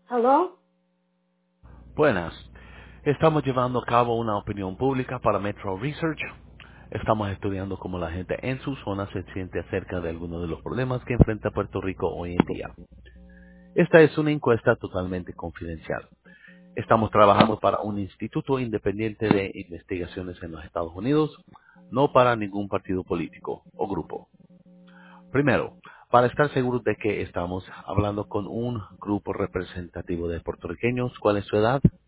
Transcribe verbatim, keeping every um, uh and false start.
Hello? Buenas. Estamos llevando a cabo una opinión pública para Metro Research. Estamos estudiando cómo la gente en su zona se siente acerca de algunos de los problemas que enfrenta Puerto Rico hoy en día. Esta es una encuesta totalmente confidencial. Estamos trabajando para un instituto independiente de investigaciones en los Estados Unidos, no para ningún partido político o grupo. Primero, para estar seguros de que estamos hablando con un grupo representativo de puertorriqueños, ¿cuál es su edad?